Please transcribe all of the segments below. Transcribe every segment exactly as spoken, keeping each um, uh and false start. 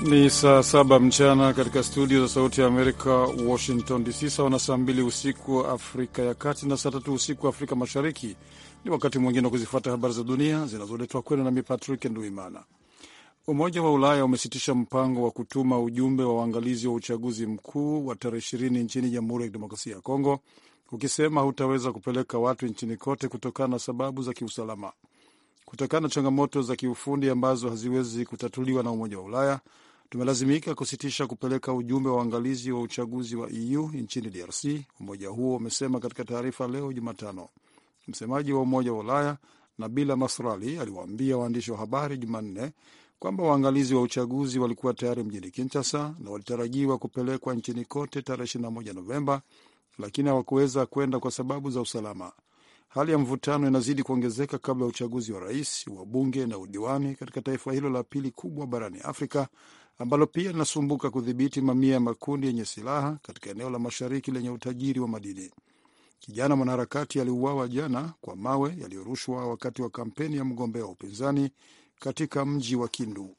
Ni saa saba mchana katika studio za Sauti ya Amerika, Washington D C, sawa na saa mbili usiku wa Afrika ya Kati na saa tatu usiku wa Afrika Mashariki. Ni wakati mwingine wa kuzifuata habari za dunia zinazoletwa kwenu nami Patrick Nduimana. Umoja wa Ulaya umesitisha mpango wa kutuma ujumbe wa waangalizi wa uchaguzi mkuu wa tarehe ishirini nchini Jamhuri ya Kidemokrasia ya Kongo, ukisema hutaweza kupeleka watu nchini kote kutokana na sababu za kiusalama. Kutokana na changamoto za kiufundi ambazo haziwezi kutatuliwa na Umoja wa Ulaya, tumelazimika kusitisha kupeleka ujumbe wa waangalizi wa uchaguzi wa E U nchini D R C, umoja huo umesema katika taarifa leo Jumatano. Msemaji wa Umoja wa Ulaya Nabila Masrali aliwaambia waandishi wa habari Jumanne kwamba waangalizi wa uchaguzi walikuwa tayari mjini Kinshasa na walitarajiwa kupelekwa nchini kote tarehe ishirini na moja Novemba, lakini hawakuweza kwenda kwa sababu za usalama. Hali ya mvutano inazidi kuongezeka kabla ya uchaguzi wa rais, wa bunge na udiwani katika taifa hilo la pili kubwa barani Afrika, ambalo pia linasumbuka kudhibiti mamia ya makundi yenye silaha katika eneo la mashariki lenye utajiri wa madini. Kijana mwanaharakati aliuawa jana kwa mawe yaliyorushwa wakati wa kampeni ya mgombea wa upinzani katika mji wa Kindu.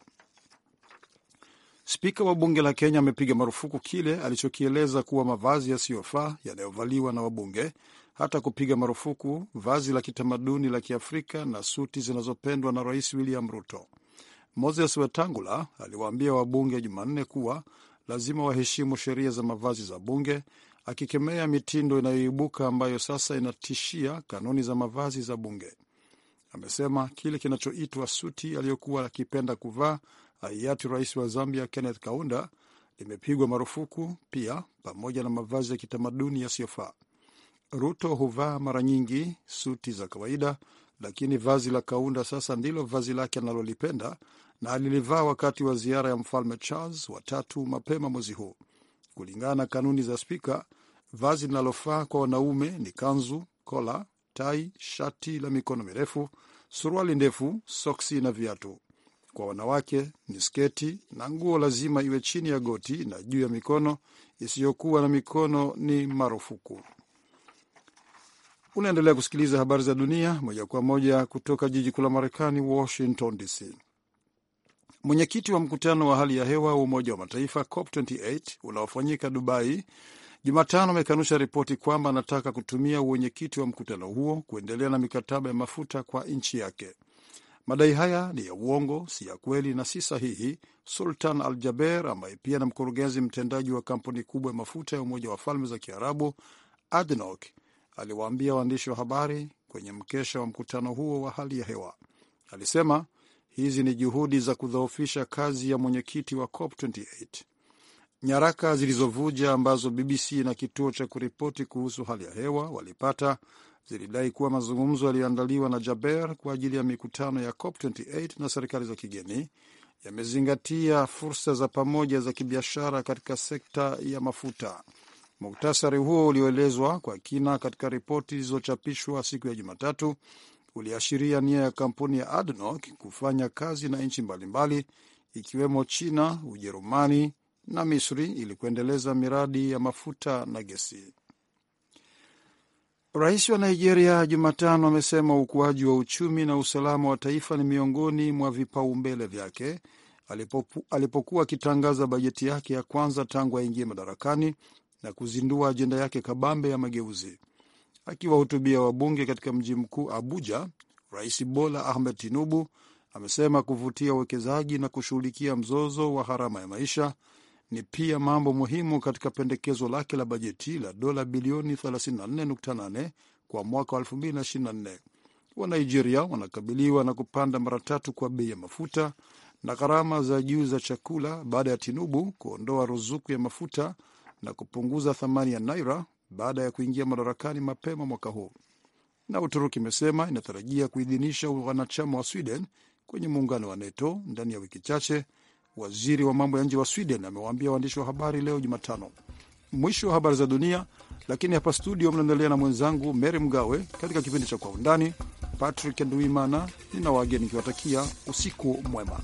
Spika wa bunge la Kenya amepiga marufuku kile alichokieleza kuwa mavazi yasiyofaa yanayovaliwa na wabunge, hata kupiga marufuku vazi la kitamaduni la Kiafrika na suti zinazopendwa na Rais William Ruto. Moses Wetangula aliwaambia wabunge Jumanne kuwa lazima waheshimu sheria za mavazi za bunge, akikemea mitindo inayoibuka ambayo sasa inatishia kanuni za mavazi za bunge. Amesema kile kinachoitwa suti aliyokuwa akipenda kuvaa hayati rais wa Zambia Kenneth Kaunda limepigwa marufuku pia, pamoja na mavazi ya kitamaduni yasiyofaa. Ruto huvaa mara nyingi suti za kawaida, lakini vazi la Kaunda sasa ndilo vazi lake analolipenda na alilivaa wakati wa ziara ya Mfalme Charles wa tatu mapema mwezi huu. Kulingana na kanuni za spika, vazi linalofaa kwa wanaume ni kanzu, kola, tai, shati la mikono mirefu, suruali ndefu, soksi na viatu. Kwa wanawake ni sketi na nguo lazima iwe chini ya goti na juu ya mikono, isiyokuwa na mikono ni marufuku. Unaendelea kusikiliza habari za dunia moja kwa moja kutoka jiji kuu la Marekani, Washington D C. Mwenyekiti wa mkutano wa hali ya hewa wa Umoja wa Mataifa COP ishirini na nane unaofanyika Dubai Jumatano amekanusha ripoti kwamba anataka kutumia uwenyekiti wa mkutano huo kuendelea na mikataba ya mafuta kwa nchi yake. Madai haya ni ya uongo, si ya kweli na si sahihi, Sultan Al Jaber ambaye pia na mkurugenzi mtendaji wa kampuni kubwa ya mafuta ya Umoja wa Falme za Kiarabu A D N O C aliwaambia waandishi wa habari kwenye mkesha wa mkutano huo wa hali ya hewa. Alisema hizi ni juhudi za kudhoofisha kazi ya mwenyekiti wa COP ishirini na nane. Nyaraka zilizovuja ambazo B B C na kituo cha kuripoti kuhusu hali ya hewa walipata zilidai kuwa mazungumzo yaliyoandaliwa na Jaber kwa ajili ya mikutano ya COP ishirini na nane na serikali za kigeni yamezingatia fursa za pamoja za kibiashara katika sekta ya mafuta. Muktasari huo ulioelezwa kwa kina katika ripoti zilizochapishwa siku ya Jumatatu uliashiria nia ya kampuni ya A D N O C kufanya kazi na nchi mbalimbali ikiwemo China, Ujerumani na Misri ili kuendeleza miradi ya mafuta na gesi. Rais wa Nigeria Jumatano amesema ukuaji wa uchumi na usalama wa taifa ni miongoni mwa vipaumbele vyake alipopu, alipokuwa akitangaza bajeti yake ya kwanza tangu aingie madarakani na kuzindua ajenda yake kabambe ya mageuzi. Akiwahutubia wabunge katika mji mkuu Abuja, Rais Bola Ahmed Tinubu amesema kuvutia uwekezaji na kushughulikia mzozo wa gharama ya maisha ni pia mambo muhimu katika pendekezo lake la bajeti la dola bilioni thelathini na nne nukta nane kwa mwaka wa elfu mbili na ishirini na nne. Wa Nigeria wanakabiliwa na kupanda mara tatu kwa bei ya mafuta na gharama za juu za chakula baada ya Tinubu kuondoa ruzuku ya mafuta na kupunguza thamani ya naira baada ya kuingia madarakani mapema mwaka huu. Na Uturuki imesema inatarajia kuidhinisha wanachama wa Sweden kwenye muungano wa NATO ndani ya wiki chache. Waziri wa mambo ya nje wa Sweden amewaambia waandishi wa habari leo Jumatano. Mwisho wa habari za dunia, lakini hapa studio mnaendelea na mwenzangu Mary Mgawe katika kipindi cha Kwa Undani. Patrick Nduimana nina wageni nikiwatakia usiku mwema.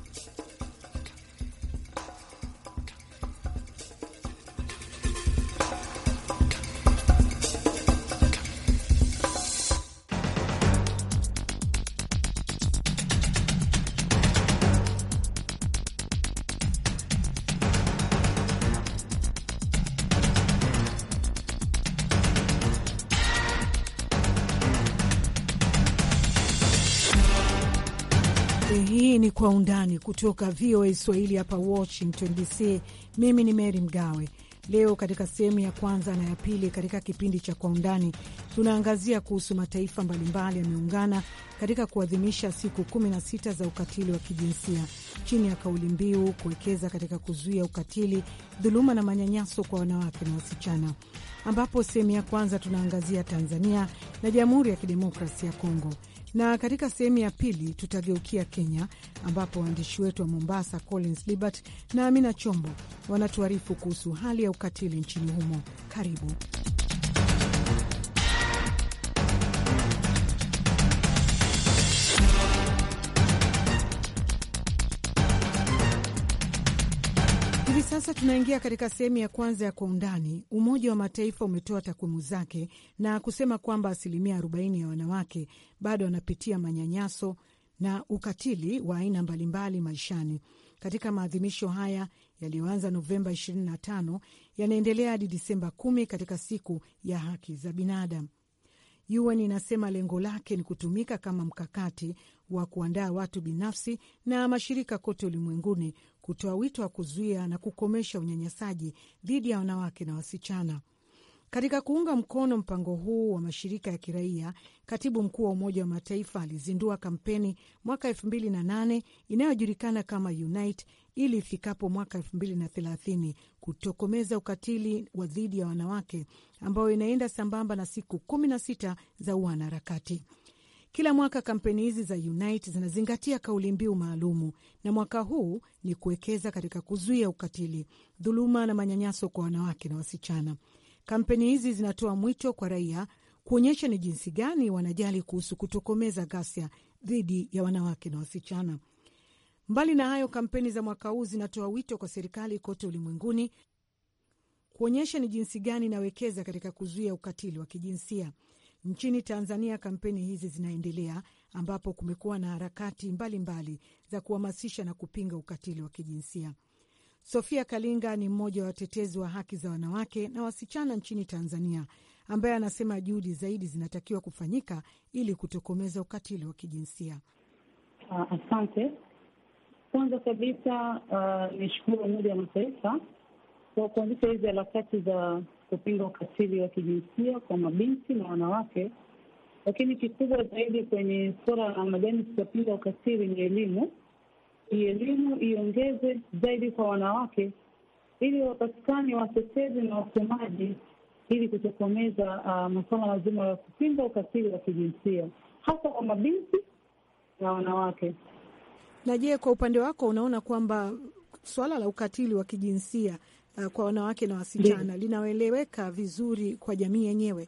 Hii ni Kwa Undani kutoka V O A Swahili hapa Washington D C. Mimi ni Mary Mgawe. Leo katika sehemu ya kwanza na ya pili katika kipindi cha Kwa Undani tunaangazia kuhusu mataifa mbalimbali yameungana katika kuadhimisha siku kumi na sita za ukatili wa kijinsia chini ya kauli mbiu kuwekeza katika kuzuia ukatili, dhuluma na manyanyaso kwa wanawake na wasichana, ambapo sehemu ya kwanza tunaangazia Tanzania na Jamhuri ya Kidemokrasia ya Kongo, na katika sehemu ya pili tutageukia Kenya, ambapo waandishi wetu wa Mombasa Collins Libert na Amina Chombo wanatuarifu kuhusu hali ya ukatili nchini humo. Karibu. Hivi sasa tunaingia katika sehemu ya kwanza ya Kwa Undani. Umoja wa Mataifa umetoa takwimu zake na kusema kwamba asilimia arobaini ya wanawake bado wanapitia manyanyaso na ukatili wa aina mbalimbali maishani. Katika maadhimisho haya yaliyoanza Novemba ishirini na tano yanaendelea hadi Disemba kumi katika siku ya haki za binadamu. U N inasema lengo lake ni kutumika kama mkakati wa kuandaa watu binafsi na mashirika kote ulimwenguni kutoa wito wa kuzuia na kukomesha unyanyasaji dhidi ya wanawake na wasichana. Katika kuunga mkono mpango huu wa mashirika ya kiraia, katibu mkuu wa Umoja wa Mataifa alizindua kampeni mwaka elfu mbili na nane inayojulikana kama Unite ili ifikapo mwaka elfu mbili na thelathini kutokomeza ukatili wa dhidi ya wanawake, ambayo inaenda sambamba na siku kumi na sita za wanaharakati. Kila mwaka kampeni hizi za Unite zinazingatia kauli mbiu maalumu, na mwaka huu ni kuwekeza katika kuzuia ukatili, dhuluma na manyanyaso kwa wanawake na wasichana. Kampeni hizi zinatoa mwito kwa raia kuonyesha ni jinsi gani wanajali kuhusu kutokomeza ghasia dhidi ya wanawake na wasichana. Mbali na hayo, kampeni za mwaka huu zinatoa wito kwa serikali kote ulimwenguni kuonyesha ni jinsi gani inawekeza katika kuzuia ukatili wa kijinsia. Nchini Tanzania kampeni hizi zinaendelea, ambapo kumekuwa na harakati mbalimbali mbali za kuhamasisha na kupinga ukatili wa kijinsia. Sofia Kalinga ni mmoja wa watetezi wa haki za wanawake na wasichana nchini Tanzania, ambaye anasema juhudi zaidi zinatakiwa kufanyika ili kutokomeza ukatili wa kijinsia. Uh, asante. Kwanza kabisa uh, nishukuru Umoja wa Mataifa kwa kuanzisha hizi harakati za kupinga ukatili wa kijinsia kwa mabinti na wanawake, lakini kikubwa zaidi kwenye suala la namna gani tutapinga ukatili ni elimu. Hii elimu iongeze zaidi kwa wanawake ili wapatikane watetezi na wasemaji ili kutokomeza uh, masuala mazima ya kupinga ukatili wa kijinsia hasa kwa mabinti na wanawake. Na je, kwa upande wako unaona kwamba swala la ukatili wa kijinsia uh, kwa wanawake na wasichana linaeleweka vizuri kwa jamii yenyewe?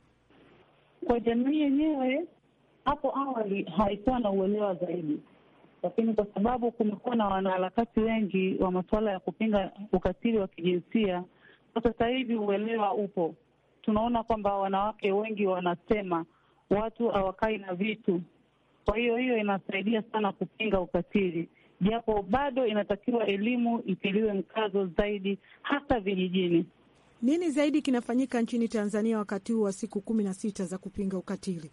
Kwa jamii yenyewe hapo awali haikuwa na uelewa zaidi, lakini kwa sababu kumekuwa na wanaharakati wengi wa masuala ya kupinga ukatili wa kijinsia, sasa hivi uelewa upo. Tunaona kwamba wanawake wengi wanasema watu hawakai na vitu. Kwa hiyo hiyo inasaidia sana kupinga ukatili, japo bado inatakiwa elimu itiliwe mkazo zaidi hasa vijijini. Nini zaidi kinafanyika nchini Tanzania wakati huu wa siku kumi na sita za kupinga ukatili?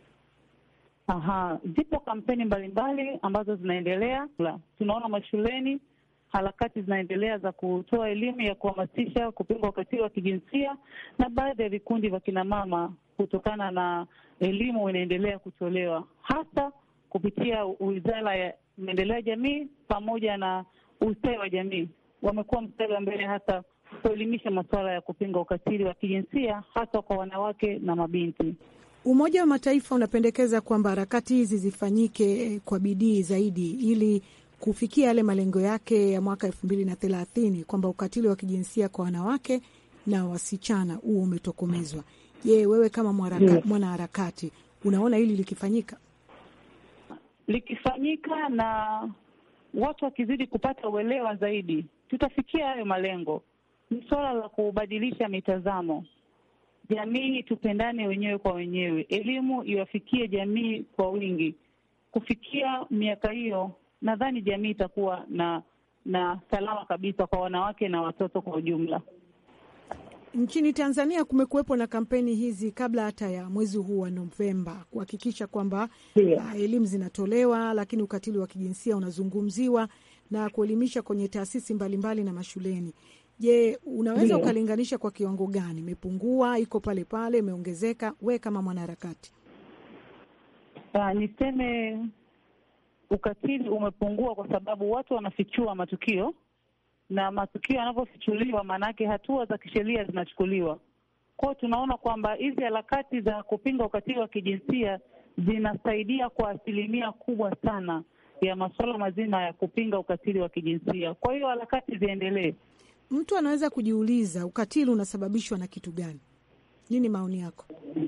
Aha, zipo kampeni mbalimbali ambazo zinaendelea. Tunaona mashuleni harakati zinaendelea za kutoa elimu ya kuhamasisha kupinga ukatili wa kijinsia, na baadhi ya vikundi vya kina mama kutokana na elimu inaendelea kutolewa hasa kupitia Wizara ya Maendeleo ya Jamii pamoja na Ustawi wa Jamii. Wamekuwa mstari wa mbele hasa kuelimisha masuala ya kupinga ukatili wa kijinsia hasa kwa wanawake na mabinti. Umoja wa Mataifa unapendekeza kwamba harakati hizi zifanyike kwa bidii zaidi ili kufikia yale malengo yake ya mwaka elfu mbili na thelathini kwamba ukatili wa kijinsia kwa wanawake na wasichana huu umetokomezwa. Je, wewe kama mwanaharakati yes, unaona hili likifanyika? Likifanyika na watu wakizidi kupata uelewa zaidi, tutafikia hayo malengo. Ni swala la kubadilisha mitazamo. Jamii tupendane wenyewe kwa wenyewe. Elimu iwafikie jamii kwa wingi. Kufikia miaka hiyo, nadhani jamii itakuwa na na salama kabisa kwa wanawake na watoto kwa ujumla. Nchini Tanzania kumekuwepo na kampeni hizi kabla hata ya mwezi huu wa Novemba kuhakikisha kwamba yeah, uh, elimu zinatolewa, lakini ukatili wa kijinsia unazungumziwa na kuelimisha kwenye taasisi mbalimbali na mashuleni. Je, unaweza yeah, ukalinganisha kwa kiwango gani? Imepungua, iko pale pale, imeongezeka? We kama mwanaharakati. Uh, niseme ukatili umepungua kwa sababu watu wanafichua matukio, na matukio yanapofichuliwa maanake hatua za kisheria zinachukuliwa. Kwa hiyo tunaona kwamba hizi harakati za kupinga ukatili wa kijinsia zinasaidia kwa asilimia kubwa sana ya masuala mazima ya kupinga ukatili wa kijinsia. Kwa hiyo harakati ziendelee. Mtu anaweza kujiuliza ukatili unasababishwa na kitu gani? Nini maoni yako?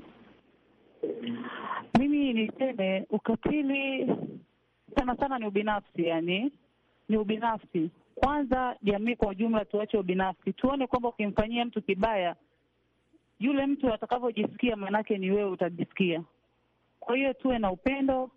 Mimi niseme ukatili sana sana ni ubinafsi, yani ni ubinafsi. Kwanza jamii kwa ujumla tuache ubinafsi. Tuone kwamba ukimfanyia mtu kibaya, yule mtu atakavyojisikia manake ni wewe utajisikia. Kwa hiyo tuwe na upendo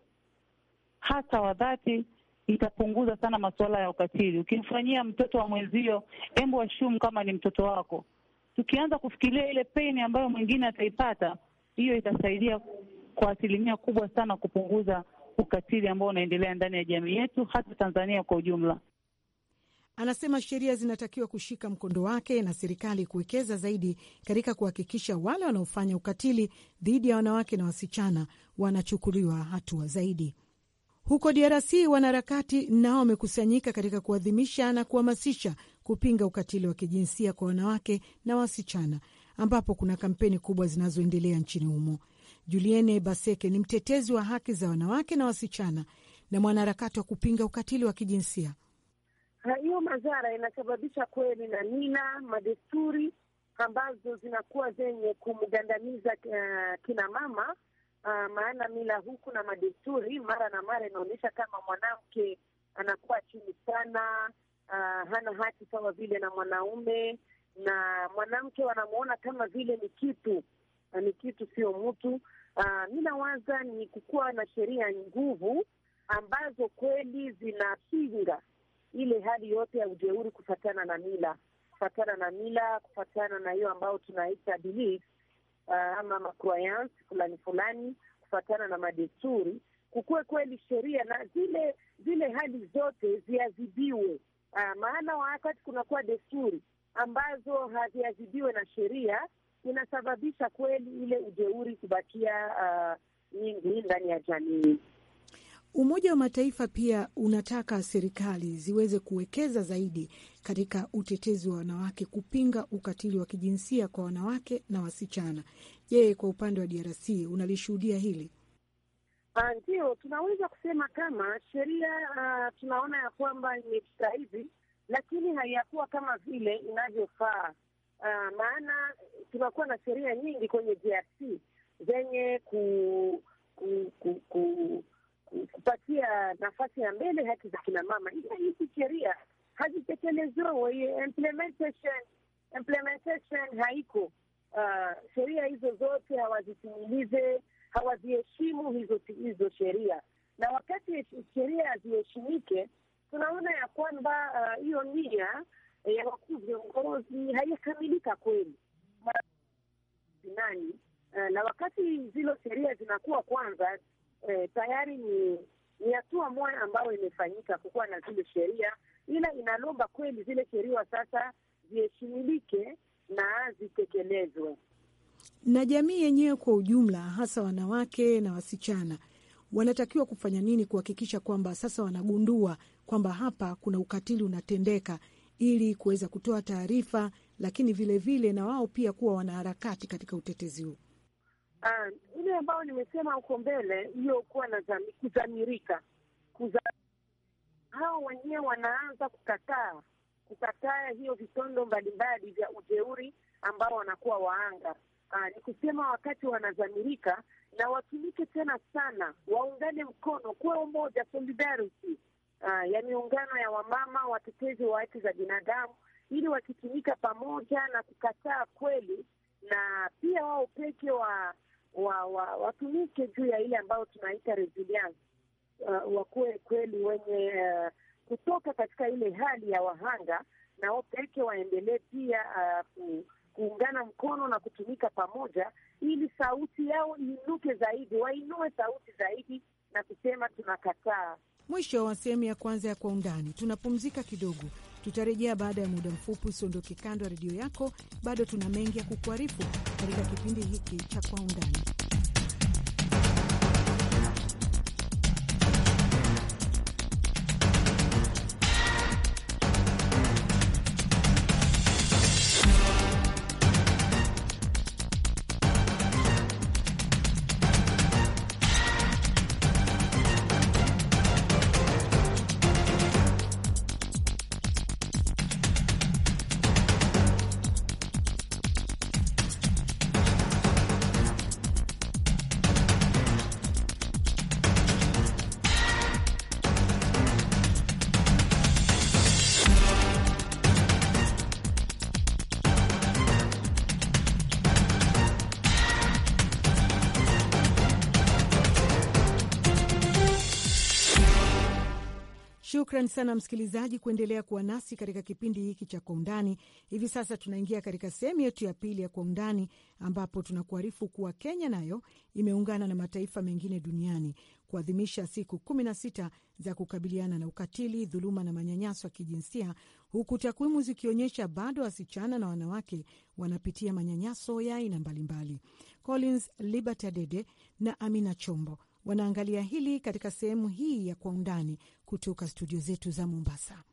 hata wa dhati, itapunguza sana masuala ya ukatili. Ukimfanyia mtoto wa mwenzio, embo ashumu kama ni mtoto wako. Tukianza kufikiria ile pain ambayo mwingine ataipata, hiyo itasaidia kwa asilimia kubwa sana kupunguza ukatili ambao unaendelea ndani ya jamii yetu, hata Tanzania kwa ujumla. Anasema sheria zinatakiwa kushika mkondo wake na serikali kuwekeza zaidi katika kuhakikisha wale wanaofanya ukatili dhidi ya wanawake na wasichana wanachukuliwa hatua zaidi. Huko D R C, wanaharakati nao wamekusanyika katika kuadhimisha na kuhamasisha kupinga ukatili wa kijinsia kwa wanawake na wasichana, ambapo kuna kampeni kubwa zinazoendelea nchini humo. Julienne Baseke ni mtetezi wa haki za wanawake na wasichana na mwanaharakati wa kupinga ukatili wa kijinsia. Hiyo madhara inasababisha kweli na mila, madesturi ambazo zinakuwa zenye kumgandamiza uh, kina mama. Uh, maana mila huku na madesturi mara na mara inaonyesha kama mwanamke anakuwa chini sana, uh, hana haki sawa vile na mwanaume, na mwanamke wanamuona kama vile ni kitu, uh, ni kitu sio mtu. Uh, mimi nawaza ni kukuwa na sheria nguvu ambazo kweli zinapinga ile hali yote ya ujeuri kufatana na mila, kufatana na mila, kufatana na hiyo ambao tunaita belief, uh, ama macroyance fulani fulani, kufatana na madesturi, kukue kweli sheria na zile zile hali zote ziadhibiwe. Uh, maana wakati kunakuwa desturi ambazo haziadhibiwe na sheria, inasababisha kweli ile ujeuri kubakia uh, nyingi ndani ya jamii. Umoja wa Mataifa pia unataka serikali ziweze kuwekeza zaidi katika utetezi wa wanawake, kupinga ukatili wa kijinsia kwa wanawake na wasichana. Je, kwa upande wa D R C unalishuhudia hili? Ndio, tunaweza kusema kama sheria uh, tunaona ya kwamba imepita hivi, lakini haiyakuwa kama vile inavyofaa. Uh, maana tunakuwa na sheria nyingi kwenye D R C zenye ku, ku, ku, ku kupatia nafasi ya mbele haki za kina mama. Hizi sheria hazitekelezwa, implementation implementation haiko. Uh, sheria hizo zote hawazitimilize, hawaziheshimu hizo hizo sheria, na wakati sheria haziheshimike, tunaona ya kwamba hiyo uh, nia ya wakuu viongozi haikamilika kweli nani. Uh, na wakati zile sheria zinakuwa kwanza Eh, tayari ni ni hatua moja ambayo imefanyika kukuwa na zile sheria, ila inalomba kweli zile sheria sasa ziheshimilike na zitekelezwe. Na jamii yenyewe kwa ujumla, hasa wanawake na wasichana, wanatakiwa kufanya nini kuhakikisha kwamba sasa wanagundua kwamba hapa kuna ukatili unatendeka, ili kuweza kutoa taarifa, lakini vile vile na wao pia kuwa wanaharakati katika utetezi huu? Ah, ile ambayo nimesema huko mbele, hiyo kuwa na kuzamirika. Kuza... hao wenyewe wanaanza kukataa, kukataa hiyo vitondo mbalimbali vya ujeuri ambao wanakuwa waanga. Ah, ni kusema wakati wanazamirika na watumike tena sana, waungane mkono, kuwa umoja, solidarity, ah, ya miungano ya wamama watetezi wa haki za binadamu, ili wakitumika pamoja na kukataa kweli, na pia wao peke wa wa, wa watumike juu ya ile ambayo tunaita resilience, uh, wakuwe kweli wenye uh, kutoka katika ile hali ya wahanga, na wao peke waendelee pia uh, kuungana mkono na kutumika pamoja, ili sauti yao iinuke zaidi, wainue sauti zaidi na kusema tunakataa. Mwisho wa sehemu ya kwanza ya Kwa Undani. Tunapumzika kidogo, tutarejea baada ya muda mfupi. Usiondoke kando ya redio yako, bado tuna mengi ya kukuarifu katika kipindi hiki cha Kwa Undani. Shukran sana msikilizaji kuendelea kuwa nasi katika kipindi hiki cha Kwa Undani. Hivi sasa tunaingia katika sehemu yetu ya pili ya Kwa Undani, ambapo tunakuarifu kuwa Kenya nayo imeungana na mataifa mengine duniani kuadhimisha siku kumi na sita za kukabiliana na ukatili, dhuluma na manyanyaso ya kijinsia, huku takwimu zikionyesha bado wasichana na wanawake wanapitia manyanyaso ya aina mbalimbali. Collins Liberty Adede na Amina Chombo wanaangalia hili katika sehemu hii ya Kwa Undani kutoka studio zetu za Mombasa.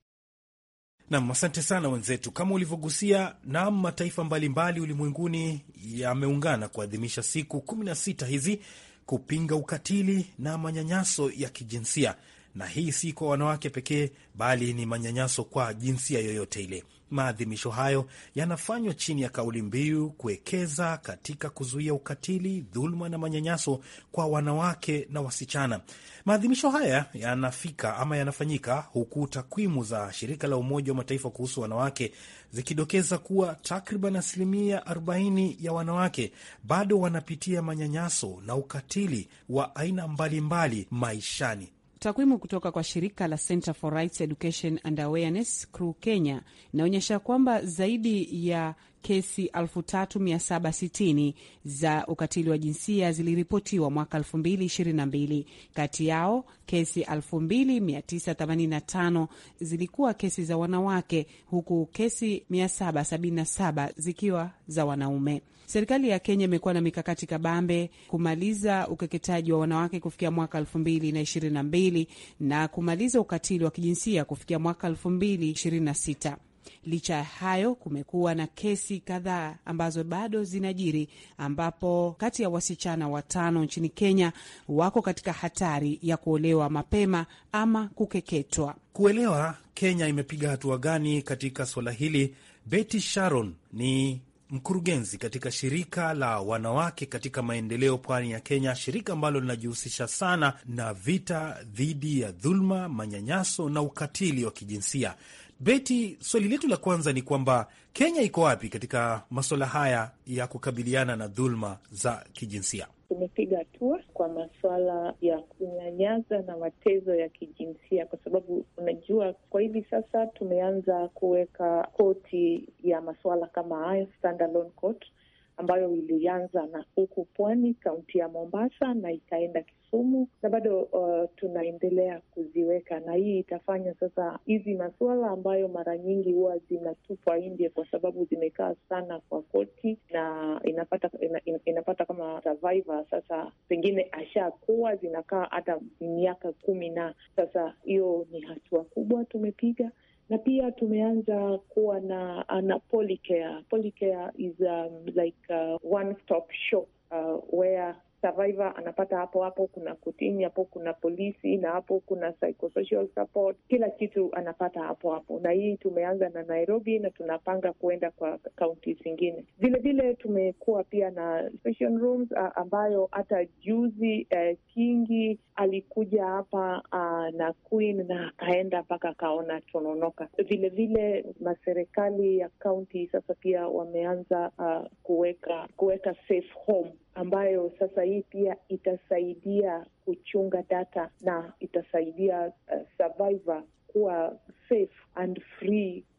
Nam, asante sana wenzetu. Kama ulivyogusia, nam mataifa mbalimbali ulimwenguni yameungana kuadhimisha siku kumi na sita hizi kupinga ukatili na manyanyaso ya kijinsia, na hii si kwa wanawake pekee, bali ni manyanyaso kwa jinsia yoyote ile. Maadhimisho hayo yanafanywa chini ya kauli mbiu kuwekeza katika kuzuia ukatili, dhuluma na manyanyaso kwa wanawake na wasichana. Maadhimisho haya yanafika ama yanafanyika huku takwimu za shirika la Umoja wa Mataifa kuhusu wanawake zikidokeza kuwa takriban asilimia arobaini ya wanawake bado wanapitia manyanyaso na ukatili wa aina mbalimbali maishani. Takwimu kutoka kwa shirika la Center for Rights Education and Awareness C R U Kenya inaonyesha kwamba zaidi ya kesi elfu tatu mia saba sitini za ukatili wa jinsia ziliripotiwa mwaka elfu mbili ishirini na mbili. Kati yao kesi elfu mbili mia tisa themanini na tano zilikuwa kesi za wanawake, huku kesi mia saba sabini na saba zikiwa za wanaume. Serikali ya Kenya imekuwa na mikakati kabambe kumaliza ukeketaji wa wanawake kufikia mwaka elfu mbili na ishirini na mbili na kumaliza ukatili wa kijinsia kufikia mwaka elfu mbili ishirini na sita. Licha ya hayo, kumekuwa na kesi kadhaa ambazo bado zinajiri, ambapo kati ya wasichana watano nchini Kenya wako katika hatari ya kuolewa mapema ama kukeketwa. Kuelewa Kenya imepiga hatua gani katika swala hili, Betty Sharon ni mkurugenzi katika shirika la wanawake katika maendeleo pwani ya Kenya, shirika ambalo linajihusisha sana na vita dhidi ya dhulma, manyanyaso na ukatili wa kijinsia. Betty, swali letu la kwanza ni kwamba Kenya iko wapi katika masuala haya ya kukabiliana na dhulma za kijinsia? Tumepiga hatua kwa masuala ya kunyanyasa na matezo ya kijinsia, kwa sababu unajua kwa hivi sasa tumeanza kuweka koti ya masuala kama hayo, standalone court, ambayo ilianza na huku pwani, kaunti ya Mombasa, na ikaenda Kisumu, na bado uh, tunaendelea kuziweka, na hii itafanya sasa hizi masuala ambayo mara nyingi huwa zinatupwa nje kwa sababu zimekaa sana kwa koti, na inapata ina, inapata kama survivor sasa pengine ashakuwa zinakaa hata miaka kumi, na sasa hiyo ni hatua kubwa tumepiga. Na pia tumeanza kuwa na na Polycare. Polycare is um, like a one-stop shop uh, where survivor anapata hapo hapo kuna kotini, hapo kuna polisi, na hapo kuna psychosocial support, kila kitu anapata hapo hapo. Na hii tumeanza na Nairobi na tunapanga kuenda kwa kaunti zingine. Vile vile tumekuwa pia na session rooms uh, ambayo hata juzi uh, Kingi alikuja hapa uh, na Queen na akaenda mpaka kaona Tononoka. Vile vile maserikali ya kaunti sasa pia wameanza uh, kuweka kuweka safe home, ambayo sasa hii pia itasaidia kuchunga data na itasaidia uh, survivor kuwa safe and free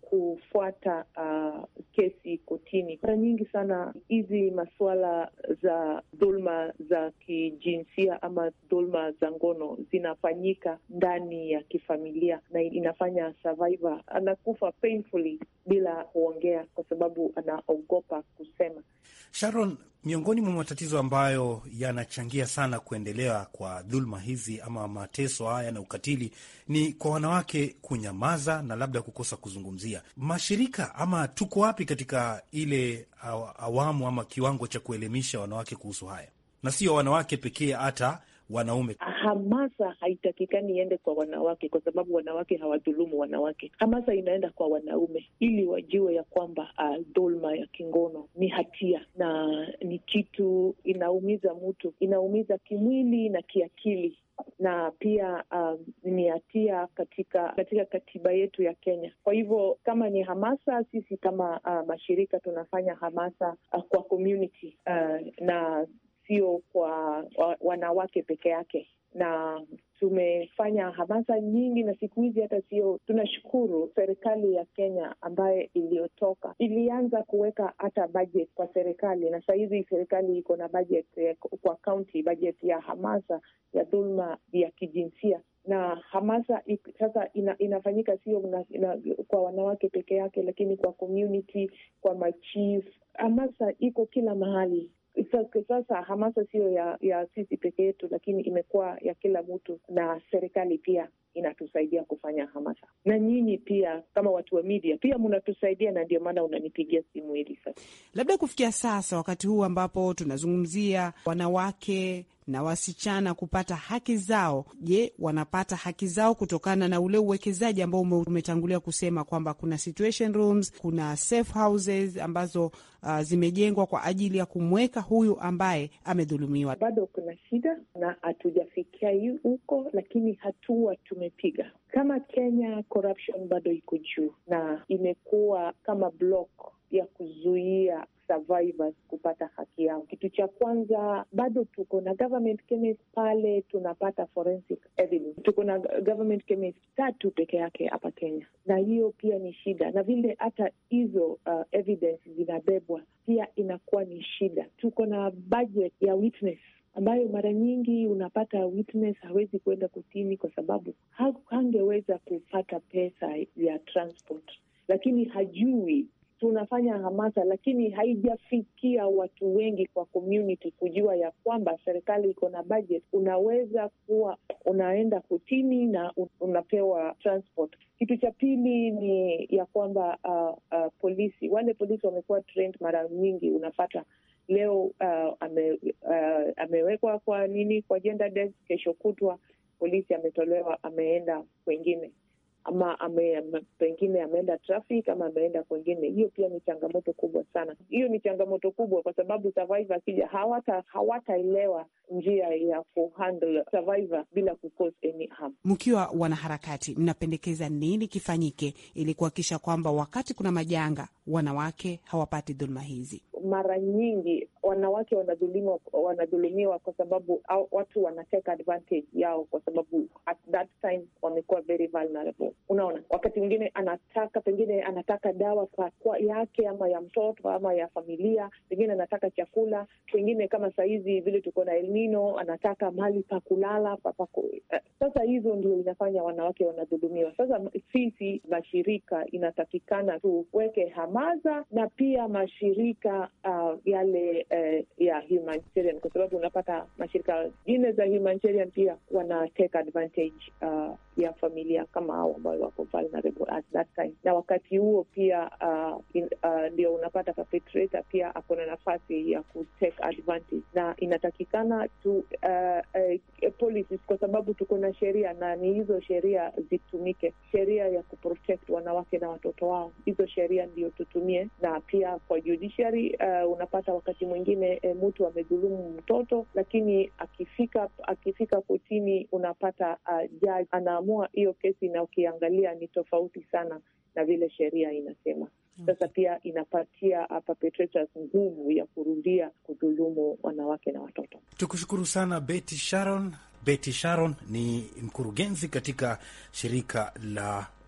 kufuata uh, kesi kotini. Mara nyingi sana hizi masuala za dhulma za kijinsia ama dhulma za ngono zinafanyika ndani ya kifamilia, na inafanya survivor anakufa painfully bila kuongea kwa sababu anaogopa kusema. Sharon, miongoni mwa matatizo ambayo yanachangia sana kuendelea kwa dhulma hizi ama mateso haya na ukatili ni kwa wanawake kunyamaza na labda kukosa kuzungumzia. Mashirika ama tuko wapi katika ile awamu ama kiwango cha kuelimisha wanawake kuhusu haya, na sio wanawake pekee, hata wanaume? Hamasa haitakikani iende kwa wanawake kwa sababu wanawake hawadhulumu wanawake. Hamasa inaenda kwa wanaume ili wajue ya kwamba uh, dhulma ya kingono ni hatia na ni kitu inaumiza mtu, inaumiza kimwili na kiakili, na pia um, ni hatia katika katika katiba yetu ya Kenya. Kwa hivyo kama ni hamasa, sisi kama uh, mashirika tunafanya hamasa uh, kwa community uh, na sio kwa wanawake peke yake, na tumefanya hamasa nyingi, na siku hizi hata sio, tunashukuru serikali ya Kenya ambaye iliyotoka ilianza kuweka hata budget kwa serikali, na sasa hizi serikali iko na budget kwa county, budget ya hamasa ya dhulma ya kijinsia. Na hamasa sasa ina, inafanyika sio kwa wanawake peke yake, lakini kwa community, kwa machief. Hamasa iko kila mahali. Sasa hamasa sio ya, ya sisi peke yetu, lakini imekuwa ya kila mtu, na serikali pia inatusaidia kufanya hamasa. Na nyinyi pia kama watu wa media pia mnatusaidia, na ndio maana unanipigia simu hili sasa. Labda kufikia sasa, wakati huu ambapo tunazungumzia wanawake na wasichana kupata haki zao, je, wanapata haki zao kutokana na ule uwekezaji ambao umetangulia kusema kwamba kuna situation rooms, kuna safe houses ambazo uh, zimejengwa kwa ajili ya kumweka huyu ambaye amedhulumiwa? Bado kuna shida na hatujafikia huko, lakini hatua tumepiga. Kama Kenya, corruption bado iko juu na imekuwa kama block ya kuzuia survivors kupata haki yao. Kitu cha kwanza, bado tuko na government chemist pale, tunapata forensic evidence. Tuko na government chemist tatu peke yake hapa Kenya, na hiyo pia ni shida. Na vile hata hizo uh, evidence zinabebwa pia inakuwa ni shida. Tuko na budget ya witness ambayo mara nyingi unapata witness hawezi kwenda kotini kwa sababu hangeweza kupata pesa ya transport, lakini hajui. Tunafanya hamasa, lakini haijafikia watu wengi kwa community kujua ya kwamba serikali iko na budget. Unaweza kuwa unaenda kotini na unapewa transport. Kitu cha pili ni ya kwamba uh, uh, polisi, wale polisi wamekuwa trained mara nyingi. Unapata leo uh, ame, uh, amewekwa kwa nini kwa gender desk, kesho kutwa polisi ametolewa ameenda kwengine, ama ame, ame, pengine ameenda traffic ama ameenda kwengine. Hiyo pia ni changamoto kubwa sana. Hiyo ni changamoto kubwa kwa sababu survivor akija hawata hawataelewa njia ya kuhandle survivor bila kucause any harm. Mkiwa wanaharakati, mnapendekeza nini kifanyike ili kuhakikisha kwamba wakati kuna majanga wanawake hawapati dhulma hizi? Mara nyingi wanawake wanadhulumiwa wanadhulumiwa kwa sababu au, watu wanateka advantage yao kwa sababu at that time wamekuwa very vulnerable. Unaona, wakati mwingine anataka pengine anataka dawa kwa, kwa yake ama ya mtoto ama ya familia, pengine anataka chakula, pengine kama saizi vile tuko na El Nino anataka mahali pa kulala papako. Sasa hizo ndio inafanya wanawake wanadhulumiwa. Sasa sisi mashirika inatakikana tuweke hamasa, na pia mashirika uh, yale uh, ya humanitarian, kwa sababu unapata mashirika ingine za humanitarian pia wana take advantage uh, ya familia kama hao ambao wako vulnerable at that time. Na wakati huo pia uh, in, uh, ndio unapata perpetrator pia ako na nafasi ya ku take advantage, na inatakikana tu uh, uh, policies, kwa sababu tuko na sheria na ni hizo sheria zitumike, sheria ya kuprotect wanawake na watoto wao. Hizo sheria ndio tutumie, na pia kwa judiciary uh, unapata wakati mwingine uh, mtu amedhulumu mtoto, lakini akifika akifika kotini unapata uh, judge anaamua hiyo kesi, na ukiangalia ni tofauti sana na vile sheria inasema. Sasa pia inapatia uh, perpetrators nguvu ya kurudia kudhulumu wanawake na watoto. Tukushukuru sana Betty Sharon. Betty Sharon ni mkurugenzi katika shirika la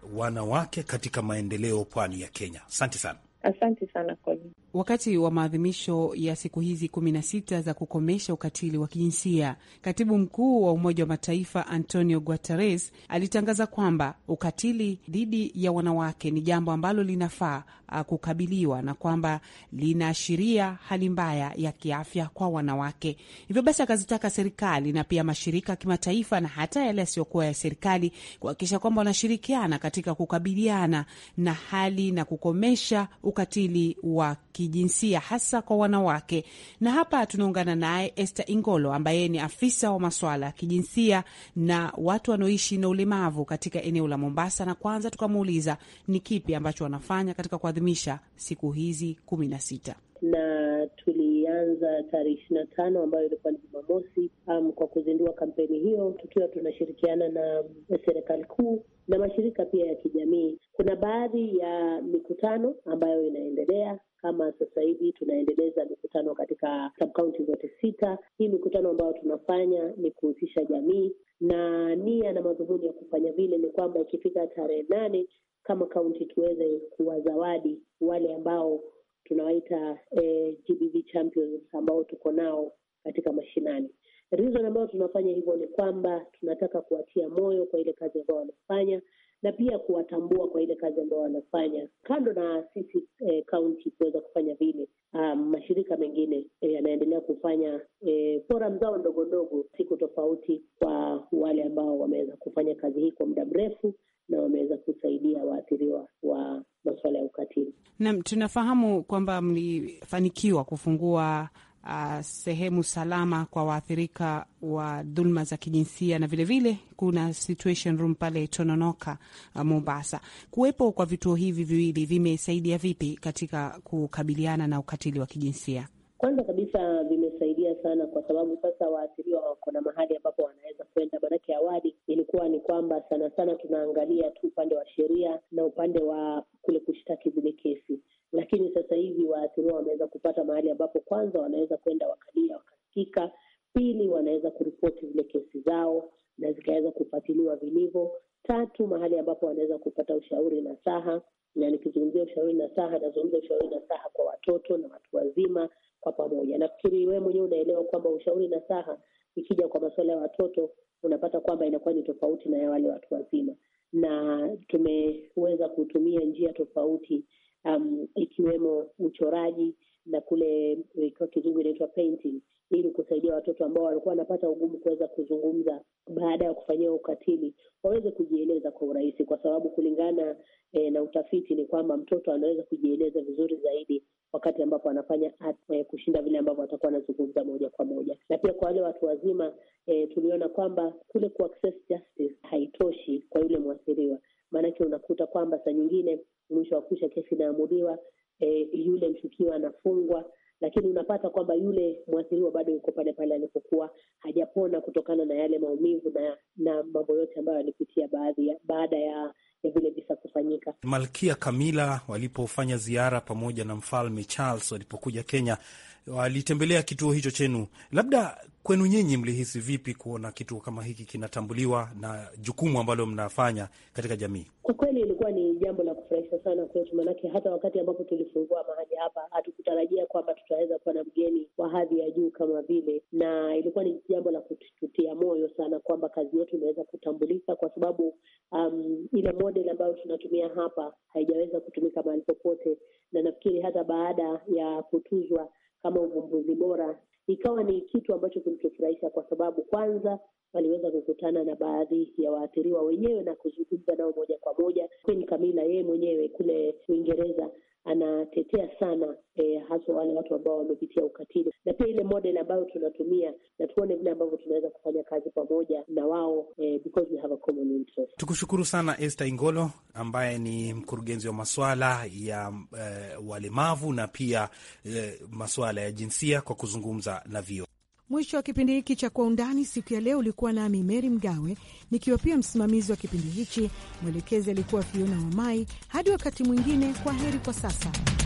wanawake katika maendeleo pwani ya Kenya. Asante sana. Asante sana Colin. Wakati wa maadhimisho ya siku hizi kumi na sita za kukomesha ukatili wa kijinsia, katibu mkuu wa Umoja wa Mataifa Antonio Guterres alitangaza kwamba ukatili dhidi ya wanawake ni jambo ambalo linafaa kukabiliwa na kwamba linaashiria hali mbaya ya kiafya kwa wanawake. Hivyo basi akazitaka serikali na pia mashirika ya kimataifa na hata yale yasiyokuwa ya serikali kuhakikisha kwamba wanashirikiana katika kukabiliana na hali na kukomesha ukatili wa kijinsia hasa kwa wanawake. Na hapa tunaungana naye Esther Ingolo ambaye ni afisa wa masuala ya kijinsia na watu wanaoishi na ulemavu katika eneo la Mombasa, na kwanza tukamuuliza ni kipi ambacho wanafanya katika kuadhimisha siku hizi kumi na sita. Na tulianza tarehe ishirini na tano ambayo ilikuwa ni Jumamosi um, kwa kuzindua kampeni hiyo, tukiwa tunashirikiana na serikali kuu na mashirika pia ya kijamii. Kuna baadhi ya mikutano ambayo inaendelea, kama sasa hivi tunaendeleza mikutano katika sub-county zote sita. Hii mikutano ambayo tunafanya ni kuhusisha jamii, na nia na madhumuni ya kufanya vile ni kwamba ikifika tarehe nane kama kaunti tuweze kuwazawadi wale ambao tunawaita eh, G B V champions ambao tuko nao katika mashinani. Reason ambayo tunafanya hivyo ni kwamba tunataka kuwatia moyo kwa ile kazi ambayo wanafanya na pia kuwatambua kwa ile kazi ambayo wanafanya. Kando na sisi eh, county kuweza kufanya vile, um, mashirika mengine eh, yanaendelea kufanya eh, forum zao ndogo ndogo siku tofauti kwa wale ambao wameweza kufanya kazi hii kwa muda mrefu na wameweza kusaidia waathiriwa wa masuala ya ukatili. Naam, tunafahamu kwamba mlifanikiwa kufungua uh, sehemu salama kwa waathirika wa dhulma za kijinsia, na vile vile kuna situation room pale Tononoka, uh, Mombasa. Kuwepo kwa vituo hivi viwili vimesaidia vipi katika kukabiliana na ukatili wa kijinsia? Kwanza kabisa vimesaidia sana kwa sababu sasa waathiriwa wako na mahali ambapo wanaweza kwenda. Maanake awali ilikuwa ni kwamba sana sana tunaangalia tu upande wa sheria na upande wa kule kushtaki zile kesi, lakini sasa hivi waathiriwa wameweza kupata mahali ambapo kwanza wanaweza kwenda wakalia wakasikika, pili wanaweza kuripoti zile kesi zao na zikaweza kufuatiliwa vilivyo, tatu mahali ambapo wanaweza kupata ushauri na saha. Na nikizungumzia ushauri na saha, nazungumza ushauri na saha kwa watoto na watu wazima kwa pamoja. Nafikiri wewe mwenyewe unaelewa kwamba ushauri na saha ikija kwa masuala ya watoto unapata kwamba inakuwa ni tofauti na ya wale watu wazima, na tumeweza kutumia njia tofauti um, ikiwemo uchoraji na kule kwa kizungu inaitwa painting, ili kusaidia watoto ambao walikuwa wanapata ugumu kuweza kuzungumza baada ya kufanyia ukatili waweze kujieleza kwa urahisi, kwa sababu kulingana eh, na utafiti ni kwamba mtoto anaweza kujieleza vizuri zaidi wakati ambapo anafanya eh, kushinda vile ambavyo atakuwa anazungumza moja kwa moja. Na pia kwa wale watu wazima eh, tuliona kwamba kule ku access justice haitoshi kwa yule mwathiriwa. Maanake unakuta kwamba saa nyingine mwisho wa kusha kesi inaamuliwa, eh, yule mshukiwa anafungwa, lakini unapata kwamba yule mwathiriwa bado yuko pale pale alipokuwa, hajapona kutokana na yale maumivu na na mambo yote ambayo alipitia baadhi ya baada ya ya vile visa kufanyika. Malkia Kamila walipofanya ziara pamoja na Mfalme Charles walipokuja Kenya, walitembelea kituo hicho chenu. Labda kwenu nyinyi mlihisi vipi kuona kituo kama hiki kinatambuliwa na jukumu ambalo mnafanya katika jamii? Kwa kweli ilikuwa ni jambo la kufurahisha sana kwetu, manake hata wakati ambapo tulifungua mahali hapa hatukutarajia kwamba tutaweza kuwa na mgeni wa hadhi ya juu kama vile, na ilikuwa ni jambo la kututia moyo sana kwamba kazi yetu imeweza kutambulika, kwa sababu um, ile model ambayo tunatumia hapa haijaweza kutumika mahali popote, na nafikiri hata baada ya kutuzwa kama uvumbuzi bora ikawa ni kitu ambacho kilitufurahisha, kwa sababu kwanza waliweza kukutana na baadhi ya waathiriwa wenyewe na kuzungumza nao moja kwa moja. Queen Camilla yeye mwenyewe kule Uingereza anatetea sana eh, hasa wale watu ambao wamepitia ukatili, na pia ile model ambayo tunatumia, na tuone vile ambavyo tunaweza kufanya kazi pamoja na wao eh, because we have a common interest. Tukushukuru sana Esther Ingolo ambaye ni mkurugenzi wa masuala ya eh, walemavu na pia eh, masuala ya jinsia kwa kuzungumza na Vio. Mwisho wa kipindi hiki cha Kwa Undani siku ya leo ulikuwa nami Mary Mgawe nikiwa pia msimamizi wa kipindi hichi. Mwelekezi alikuwa Fiona Wamai. Hadi wakati mwingine, kwa heri kwa sasa.